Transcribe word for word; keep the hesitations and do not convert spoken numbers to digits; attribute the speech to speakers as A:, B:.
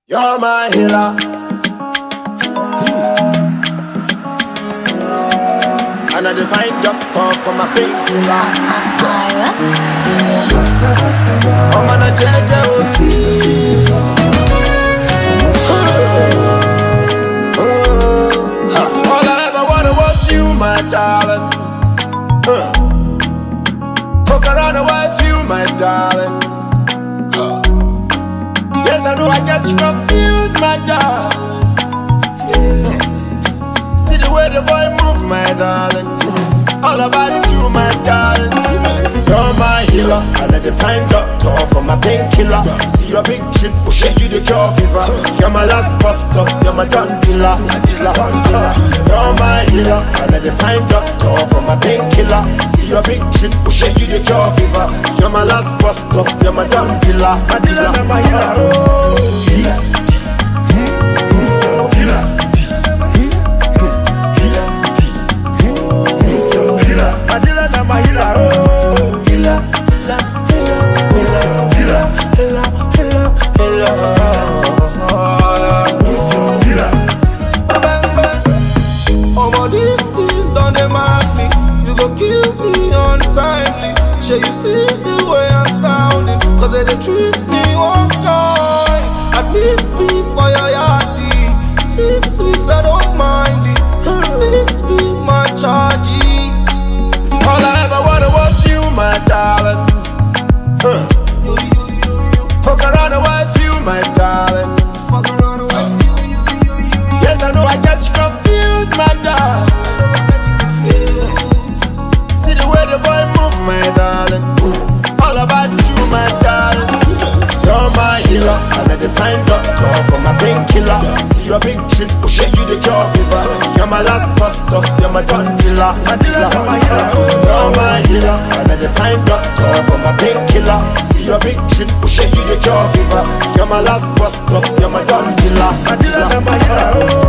A: You're my healer. And I define doctor for my painkiller. I'm on a J J O C. All I ever wanted was you, my darling. Fuck around and wife you, my darling. Yes, I know I get you confused, my darling. See the way the boy move, my darling. All about you, my darling. You're my healer, and I define doctor for my painkiller. See your big trip, will shake you the cure fever. You're my last buster, you're my gun killer. You're my healer, and I define doctor for my painkiller. See your big trip, will shake you the cure fever. You're my last buster, you're my gun killer. My dealer, you're my healer. Healer, healer, my dealer, you're my healer. Oh, healer, healer, healer, healer, healer, healer, healer, healer.
B: Omo, this thing done dey mad me. You go kill me untimely. Shall you see the way I'm sounding? Cause they dey treat me one time. Admit me for your yardie. Six weeks I don't mind it. Fix me my charge.
A: All I ever wanted was you, my darling. Huh.
B: You, you, you, you.
A: Fuck around and wife you, my darling.
B: Fuck around and wife you, you, you, you.
A: Yes, I know I get you confused, my darling. See the way the boy move, my darling. All about you, my darling. You're my healer, and I define doctor for my painkiller. See your big trip, will shake you the cure fever. You're my last buster, you're my gun killer. My dealer, you're my healer. You're my healer, and I define doctor for my painkiller. See your big trip, will shake you the cure fever. You're my last buster, you're my gun killer. My dealer, you're my healer.